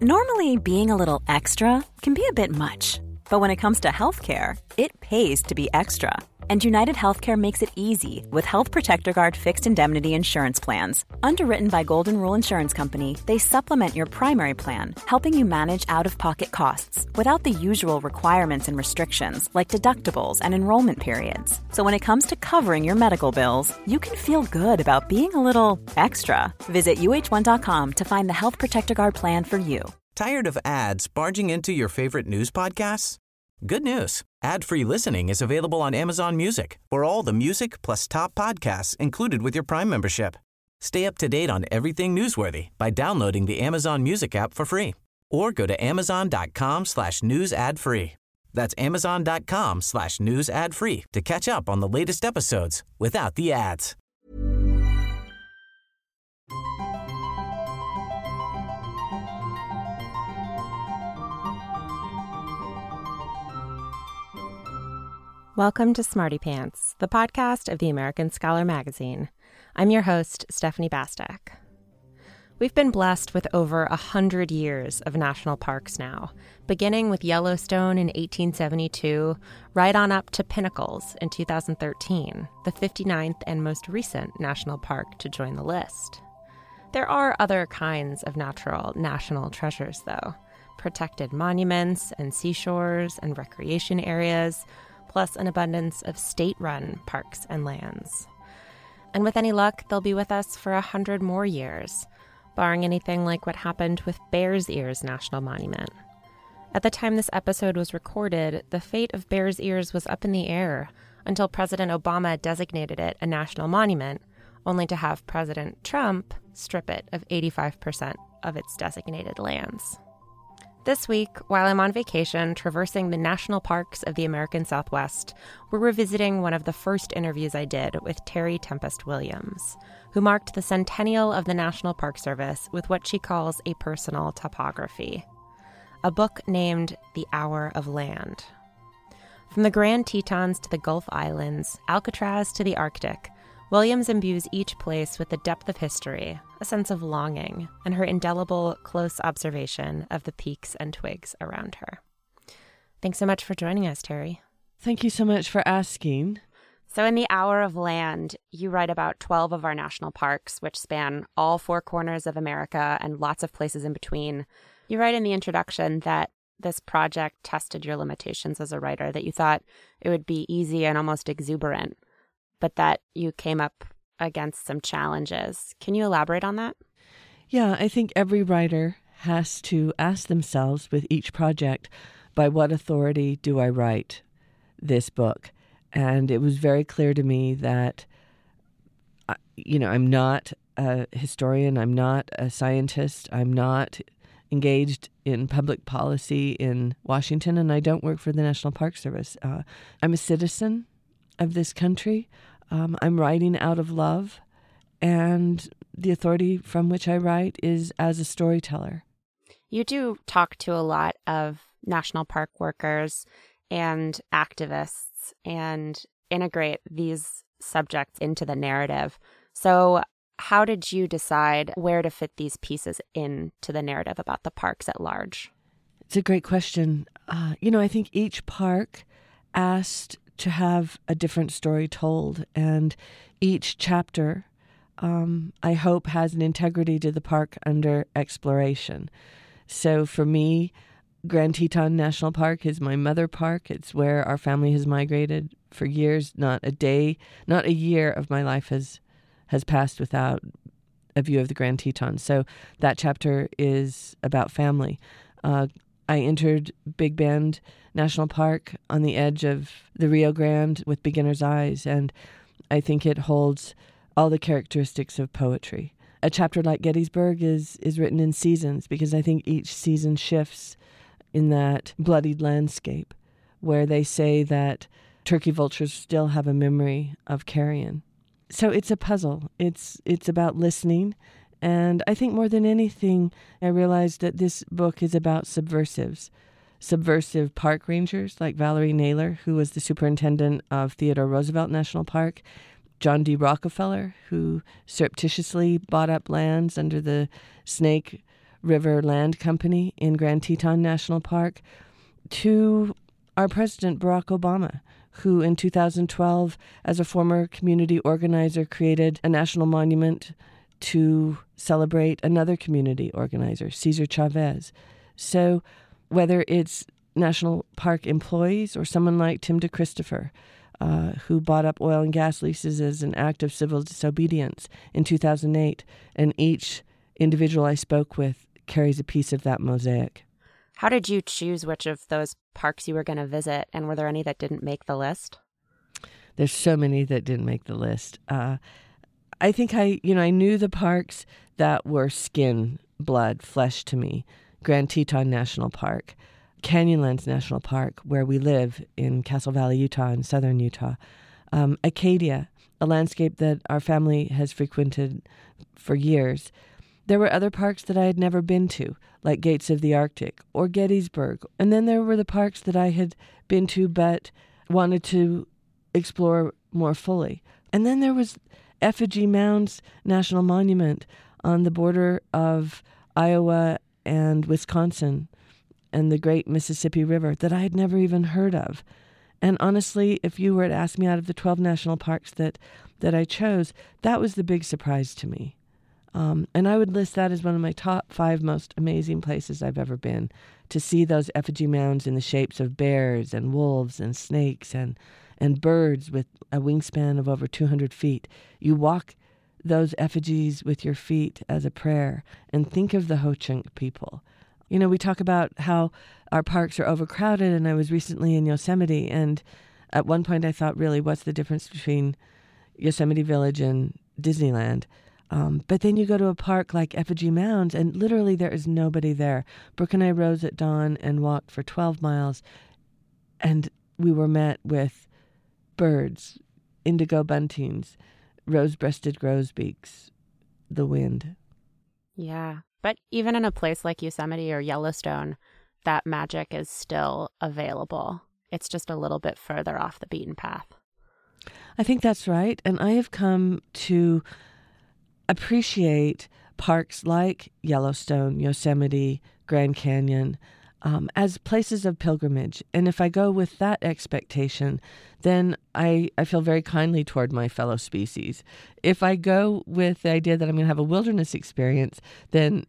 Normally, being a little extra can be a bit much, but when it comes to healthcare, it pays to be extra. And United Healthcare makes it easy with Health Protector Guard fixed indemnity insurance plans. Underwritten by Golden Rule Insurance Company, they supplement your primary plan, helping you manage out-of-pocket costs without the usual requirements and restrictions like deductibles and enrollment periods. So when it comes to covering your medical bills, you can feel good about being a little extra. Visit uh1.com to find the Health Protector Guard plan for you. Tired of ads barging into your favorite news podcasts? Good news. Ad-free listening is available on Amazon Music for all the music plus top podcasts included with your Prime membership. Stay up to date on everything newsworthy by downloading the Amazon Music app for free or go to amazon.com/news ad free. That's amazon.com/news ad free to catch up on the latest episodes without the ads. Welcome to Smarty Pants, the podcast of the American Scholar magazine. I'm your host, Stephanie Bastek. We've been blessed with over 100 years of national parks now, beginning with Yellowstone in 1872, right on up to Pinnacles in 2013, the 59th and most recent national park to join the list. There are other kinds of natural national treasures, though. Protected monuments and seashores and recreation areas, plus an abundance of state-run parks and lands. And with any luck, they'll be with us for 100 more years, barring anything like what happened with Bears Ears National Monument. At the time this episode was recorded, the fate of Bears Ears was up in the air until President Obama designated it a national monument, only to have President Trump strip it of 85% of its designated lands. This week, while I'm on vacation traversing the national parks of the American Southwest, we're revisiting one of the first interviews I did with Terry Tempest Williams, who marked the centennial of the National Park Service with what she calls a personal topography, a book named The Hour of Land. From the Grand Tetons to the Gulf Islands, Alcatraz to the Arctic, Williams imbues each place with the depth of history, a sense of longing, and her indelible, close observation of the peaks and twigs around her. Thanks so much for joining us, Terry. Thank you so much for asking. So in The Hour of Land, you write about 12 of our national parks, which span all four corners of America and lots of places in between. You write in the introduction that this project tested your limitations as a writer, that you thought it would be easy and almost exuberant, but that you came up against some challenges. Can you elaborate on that? Yeah, I think every writer has to ask themselves with each project, by what authority do I write this book? And it was very clear to me that, I'm not a historian, I'm not a scientist, I'm not engaged in public policy in Washington, and I don't work for the National Park Service. I'm a citizen of this country. I'm writing out of love, and the authority from which I write is as a storyteller. You do talk to a lot of national park workers and activists and integrate these subjects into the narrative. So how did you decide where to fit these pieces into the narrative about the parks at large? It's a great question. I think each park asked to have a different story told, and each chapter, I hope, has an integrity to the park under exploration. So for me, Grand Teton National Park is my mother park. It's where our family has migrated for years. Not a year of my life has passed without a view of the Grand Teton. So that chapter is about family. I entered Big Bend National Park on the edge of the Rio Grande with beginner's eyes, and I think it holds all the characteristics of poetry. A chapter like Gettysburg is written in seasons, because I think each season shifts in that bloodied landscape where they say that turkey vultures still have a memory of carrion. So it's a puzzle. It's about listening. And I think more than anything, I realized that this book is about subversive park rangers like Valerie Naylor, who was the superintendent of Theodore Roosevelt National Park, John D. Rockefeller, who surreptitiously bought up lands under the Snake River Land Company in Grand Teton National Park, to our president, Barack Obama, who in 2012, as a former community organizer, created a national monument to celebrate another community organizer, Cesar Chavez. So whether it's national park employees or someone like Tim DeChristopher, who bought up oil and gas leases as an act of civil disobedience in 2008, and each individual I spoke with carries a piece of that mosaic. How did you choose which of those parks you were going to visit, and were there any that didn't make the list? There's so many that didn't make the list. I think I knew the parks that were skin, blood, flesh to me. Grand Teton National Park, Canyonlands National Park, where we live in Castle Valley, Utah, in southern Utah. Acadia, a landscape that our family has frequented for years. There were other parks that I had never been to, like Gates of the Arctic or Gettysburg. And then there were the parks that I had been to but wanted to explore more fully. And then there was Effigy Mounds National Monument on the border of Iowa and Wisconsin and the great Mississippi River that I had never even heard of. And honestly, if you were to ask me out of the 12 national parks that I chose, that was the big surprise to me. And I would list that as one of my top 5 most amazing places I've ever been, to see those effigy mounds in the shapes of bears and wolves and snakes and birds with a wingspan of over 200 feet. You walk those effigies with your feet as a prayer and think of the Ho-Chunk people. You know, we talk about how our parks are overcrowded, and I was recently in Yosemite, and at one point I thought, really, what's the difference between Yosemite Village and Disneyland? But then you go to a park like Effigy Mounds, and literally there is nobody there. Brooke and I rose at dawn and walked for 12 miles, and we were met with birds, indigo buntings, rose-breasted grosbeaks, the wind. Yeah, but even in a place like Yosemite or Yellowstone, that magic is still available. It's just a little bit further off the beaten path. I think that's right, and I have come to appreciate parks like Yellowstone, Yosemite, Grand Canyon as places of pilgrimage. And if I go with that expectation, then I feel very kindly toward my fellow species. If I go with the idea that I'm going to have a wilderness experience, then,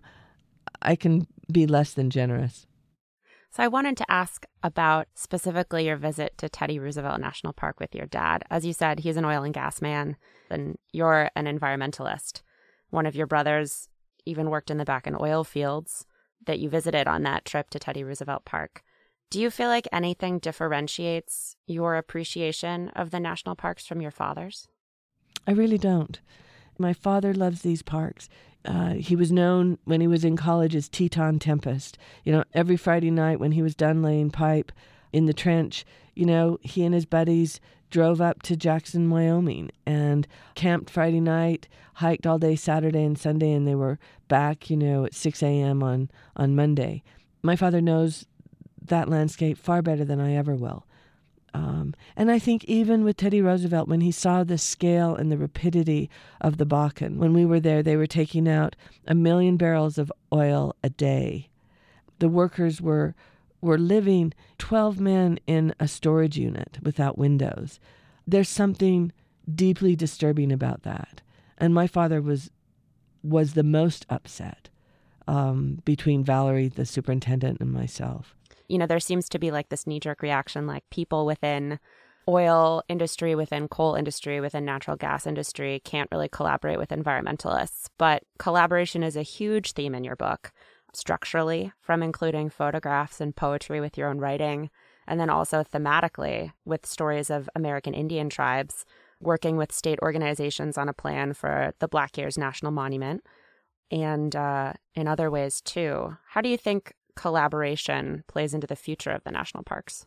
I can be less than generous. So I wanted to ask about specifically your visit to Teddy Roosevelt National Park with your dad. As you said, he's an oil and gas man, and you're an environmentalist. One of your brothers even worked in the back in oil fields that you visited on that trip to Teddy Roosevelt Park. Do you feel like anything differentiates your appreciation of the national parks from your father's? I really don't. My father loves these parks. He was known when he was in college as Teton Tempest. Every Friday night when he was done laying pipe in the trench, he and his buddies drove up to Jackson, Wyoming, and camped Friday night, hiked all day Saturday and Sunday, and they were back, at 6 a.m. on Monday. My father knows that landscape far better than I ever will. And I think even with Teddy Roosevelt, when he saw the scale and the rapidity of the Bakken, when we were there, they were taking out 1 million barrels of oil a day. The workers were living 12 men in a storage unit without windows. There's something deeply disturbing about that. And my father was the most upset between Valerie, the superintendent, and myself. There seems to be like this knee-jerk reaction, like people within oil industry, within coal industry, within natural gas industry can't really collaborate with environmentalists. But collaboration is a huge theme in your book, structurally, from including photographs and poetry with your own writing, and then also thematically with stories of American Indian tribes working with state organizations on a plan for the Black Ears National Monument, and in other ways too. How do you think collaboration plays into the future of the national parks?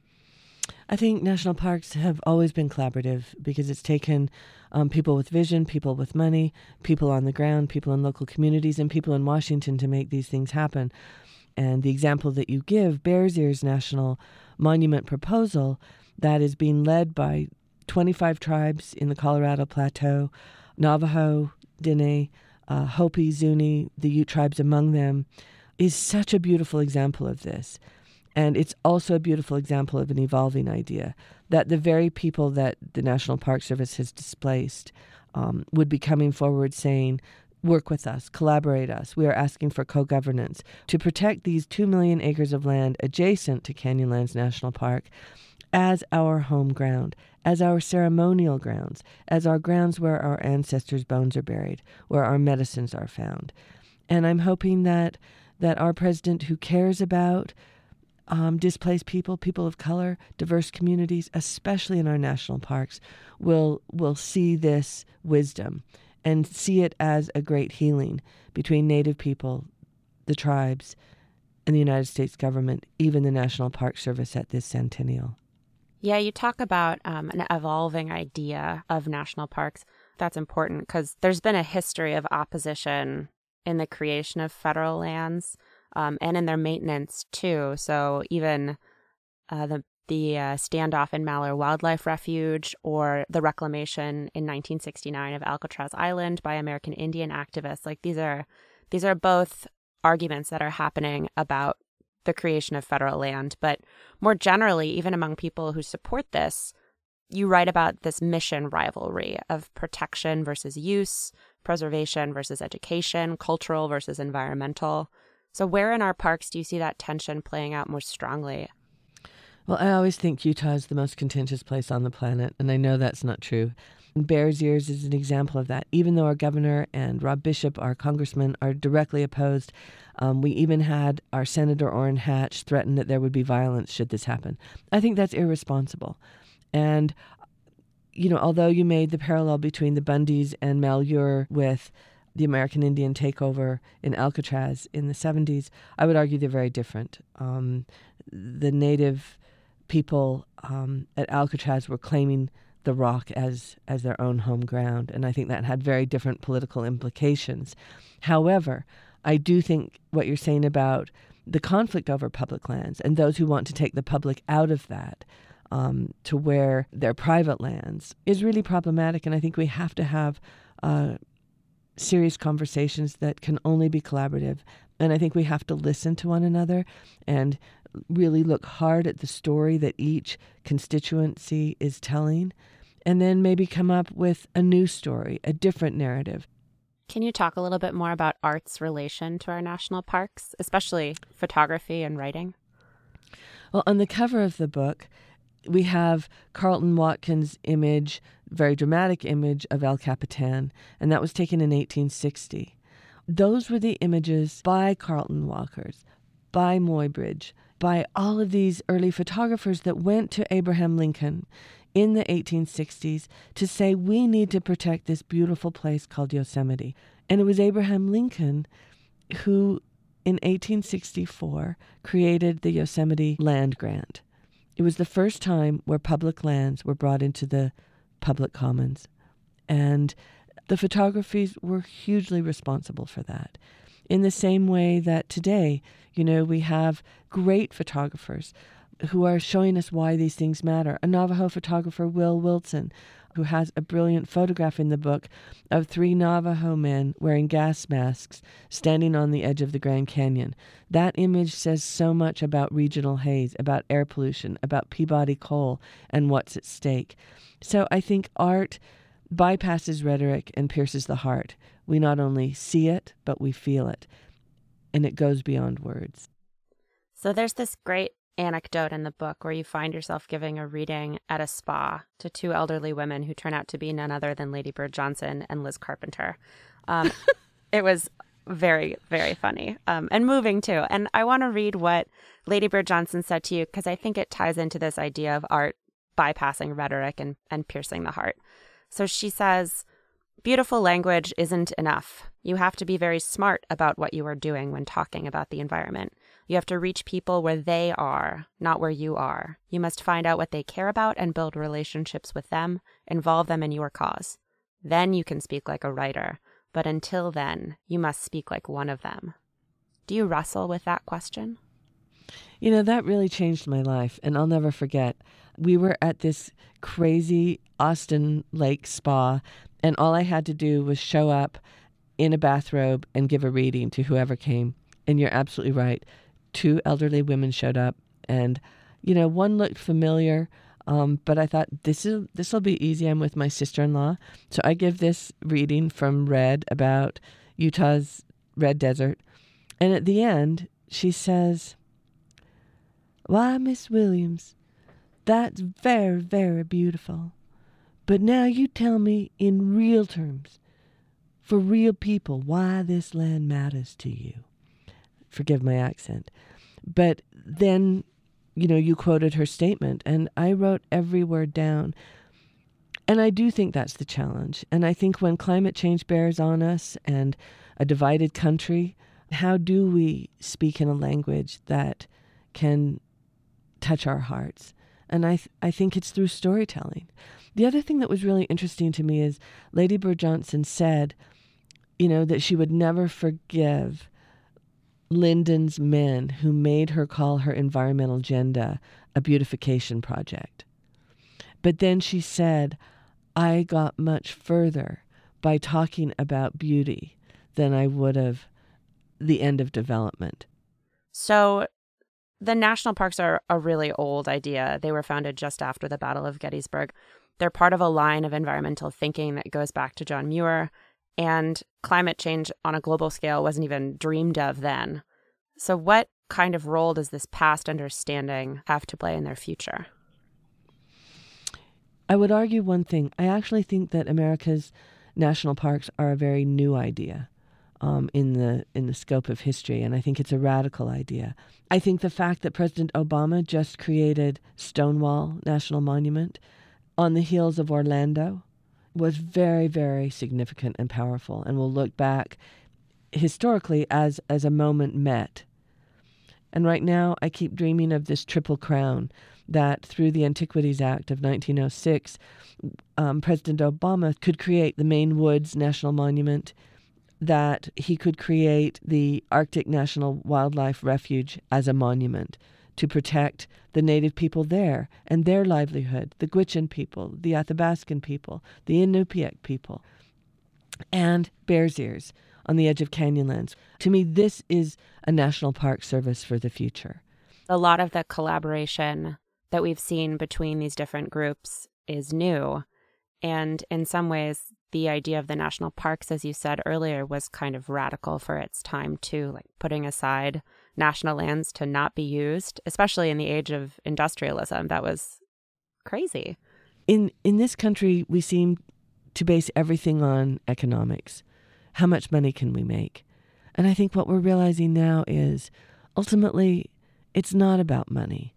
I think national parks have always been collaborative because it's taken people with vision, people with money, people on the ground, people in local communities, and people in Washington to make these things happen. And the example that you give, Bears Ears National Monument proposal, that is being led by 25 tribes in the Colorado Plateau, Navajo, Diné, Hopi, Zuni, the Ute tribes among them, is such a beautiful example of this. And it's also a beautiful example of an evolving idea that the very people that the National Park Service has displaced would be coming forward saying, work with us, collaborate us. We are asking for co-governance to protect these 2 million acres of land adjacent to Canyonlands National Park as our home ground, as our ceremonial grounds, as our grounds where our ancestors' bones are buried, where our medicines are found. And I'm hoping that our president, who cares about displaced people, people of color, diverse communities, especially in our national parks, will see this wisdom and see it as a great healing between Native people, the tribes, and the United States government, even the National Park Service at this centennial. Yeah, you talk about an evolving idea of national parks. That's important because there's been a history of opposition in the creation of federal lands and in their maintenance, too. So even the standoff in Malheur Wildlife Refuge or the reclamation in 1969 of Alcatraz Island by American Indian activists, like these are both arguments that are happening about the creation of federal land. But more generally, even among people who support this, you write about this mission rivalry of protection versus use, preservation versus education, cultural versus environmental. So where in our parks do you see that tension playing out more strongly? Well, I always think Utah is the most contentious place on the planet, and I know that's not true. Bears Ears is an example of that. Even though our governor and Rob Bishop, our congressman, are directly opposed, we even had our Senator Orrin Hatch threaten that there would be violence should this happen. I think that's irresponsible. And, although you made the parallel between the Bundys and Malheur with the American Indian takeover in Alcatraz in the 70s, I would argue they're very different. The Native people at Alcatraz were claiming the rock as their own home ground, and I think that had very different political implications. However, I do think what you're saying about the conflict over public lands and those who want to take the public out of that to where they're private lands is really problematic, and I think we have to have serious conversations that can only be collaborative. And I think we have to listen to one another and really look hard at the story that each constituency is telling, and then maybe come up with a new story, a different narrative. Can you talk a little bit more about art's relation to our national parks, especially photography and writing? Well, on the cover of the book, we have Carleton Watkins' image, very dramatic image of El Capitan, and that was taken in 1860. Those were the images by Carleton Walkers, by Muybridge, by all of these early photographers that went to Abraham Lincoln in the 1860s to say, we need to protect this beautiful place called Yosemite. And it was Abraham Lincoln who, in 1864, created the Yosemite Land Grant. It was the first time where public lands were brought into the public commons. And the photographies were hugely responsible for that. In the same way that today, we have great photographers who are showing us why these things matter. A Navajo photographer, Will Wilson, who has a brilliant photograph in the book of 3 Navajo men wearing gas masks standing on the edge of the Grand Canyon. That image says so much about regional haze, about air pollution, about Peabody coal, and what's at stake. So I think art bypasses rhetoric and pierces the heart. We not only see it, but we feel it. And it goes beyond words. So there's this great anecdote in the book where you find yourself giving a reading at a spa to 2 elderly women who turn out to be none other than Lady Bird Johnson and Liz Carpenter. It was very, very funny and moving too. And I want to read what Lady Bird Johnson said to you because I think it ties into this idea of art bypassing rhetoric and piercing the heart. So she says, "Beautiful language isn't enough. You have to be very smart about what you are doing when talking about the environment. You have to reach people where they are, not where you are. You must find out what they care about and build relationships with them, involve them in your cause. Then you can speak like a writer, but until then, you must speak like one of them." Do you wrestle with that question? That really changed my life, and I'll never forget. We were at this crazy Austin Lake spa, and all I had to do was show up in a bathrobe and give a reading to whoever came. And you're absolutely right. 2 elderly women showed up, and, one looked familiar, but I thought, this will be easy. I'm with my sister-in-law. So I give this reading from Red about Utah's Red Desert. And at the end, she says, "Why, Miss Williams, that's very, very beautiful. But now you tell me in real terms, for real people, why this land matters to you." Forgive my accent. But then, you quoted her statement, and I wrote every word down. And I do think that's the challenge. And I think when climate change bears on us and a divided country, how do we speak in a language that can touch our hearts? And I think it's through storytelling. The other thing that was really interesting to me is Lady Bird Johnson said, that she would never forgive Lyndon's men who made her call her environmental agenda a beautification project. But then she said, I got much further by talking about beauty than I would have the end of development. So the national parks are a really old idea. They were founded just after the Battle of Gettysburg. They're part of a line of environmental thinking that goes back to John Muir, and climate change on a global scale wasn't even dreamed of then. So what kind of role does this past understanding have to play in their future? I would argue one thing. I actually think that America's national parks are a very new idea in the scope of history, and I think it's a radical idea. I think the fact that President Obama just created Stonewall National Monument on the heels of Orlando was very, very significant and powerful, and we'll look back historically as a moment met. And right now, I keep dreaming of this Triple Crown that through the Antiquities Act of 1906, President Obama could create the Maine Woods National Monument, that he could create the Arctic National Wildlife Refuge as a monument to protect the native people there and their livelihood, the Gwich'in people, the Athabascan people, the Inupiaq people, and Bears Ears on the edge of Canyonlands. To me, this is a national park service for the future. A lot of the collaboration that we've seen between these different groups is new. And in some ways, the idea of the national parks, as you said earlier, was kind of radical for its time too, like putting aside national lands to not be used, especially in the age of industrialism. That was crazy. In this country, we seem to base everything on economics. How much money can we make? And I think what we're realizing now is ultimately it's not about money.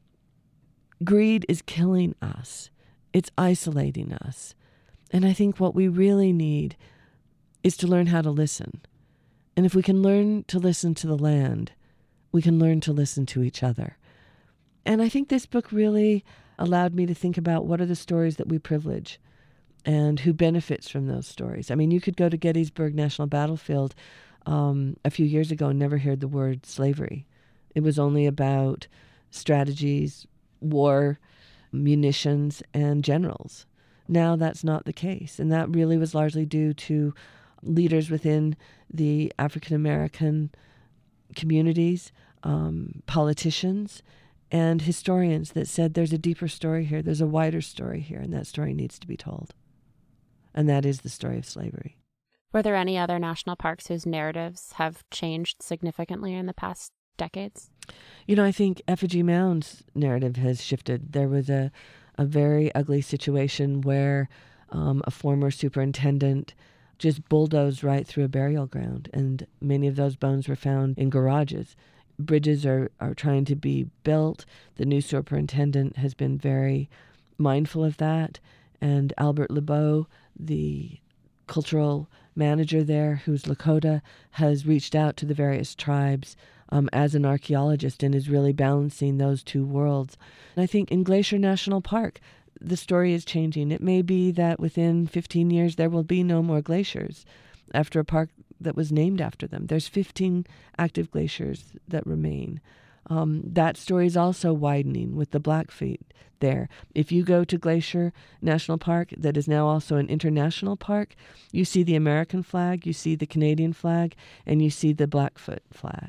Greed is killing us. It's isolating us. And I think what we really need is to learn how to listen. And if we can learn to listen to the land, we can learn to listen to each other. And I think this book really allowed me to think about what are the stories that we privilege and who benefits from those stories. I mean, you could go to Gettysburg National Battlefield a few years ago and never heard the word slavery. It was only about strategies, war, munitions, and generals. Now that's not the case, and that really was largely due to leaders within the African American communities, politicians, and historians that said there's a deeper story here, there's a wider story here, and that story needs to be told. And that is the story of slavery. Were there any other national parks whose narratives have changed significantly in the past decades? I think Effigy Mound's narrative has shifted. There was a very ugly situation where a former superintendent just bulldozed right through a burial ground, and many of those bones were found in garages. Bridges are trying to be built. The new superintendent has been very mindful of that, and Albert Lebeau, the cultural manager there, who's Lakota, has reached out to the various tribes as an archaeologist and is really balancing those two worlds. And I think in Glacier National Park, the story is changing. It may be that within 15 years there will be no more glaciers after a park that was named after them. There's 15 active glaciers that remain. That story is also widening with the Blackfeet there. If you go to Glacier National Park, that is now also an international park, you see the American flag, you see the Canadian flag, and you see the Blackfoot flag.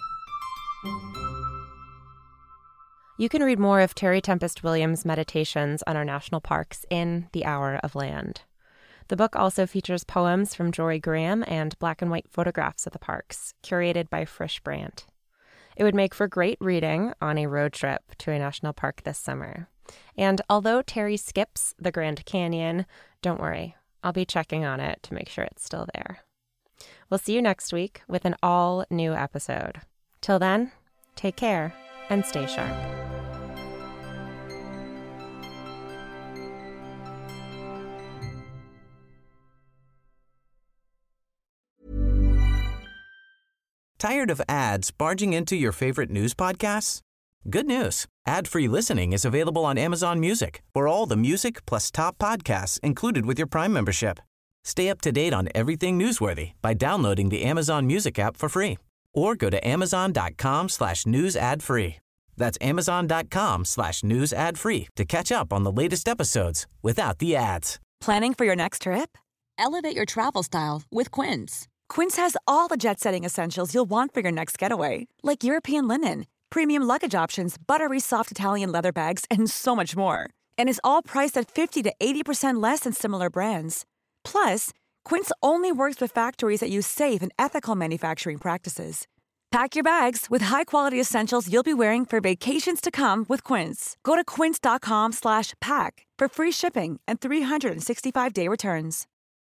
You can read more of Terry Tempest Williams' meditations on our national parks in The Hour of Land. The book also features poems from Jory Graham and black and white photographs of the parks, curated by Frisch Brandt. It would make for great reading on a road trip to a national park this summer. And although Terry skips the Grand Canyon, don't worry, I'll be checking on it to make sure it's still there. We'll see you next week with an all-new episode. Till then, take care and stay sharp. Tired of ads barging into your favorite news podcasts? Good news. Ad-free listening is available on Amazon Music for all the music plus top podcasts included with your Prime membership. Stay up to date on everything newsworthy by downloading the Amazon Music app for free or go to amazon.com/news ad free. That's amazon.com/news ad free to catch up on the latest episodes without the ads. Planning for your next trip? Elevate your travel style with Quince. Quince has all the jet-setting essentials you'll want for your next getaway, like European linen, premium luggage options, buttery soft Italian leather bags, and so much more. And is all priced at 50 to 80% less than similar brands. Plus, Quince only works with factories that use safe and ethical manufacturing practices. Pack your bags with high-quality essentials you'll be wearing for vacations to come with Quince. Go to quince.com/pack for free shipping and 365-day returns.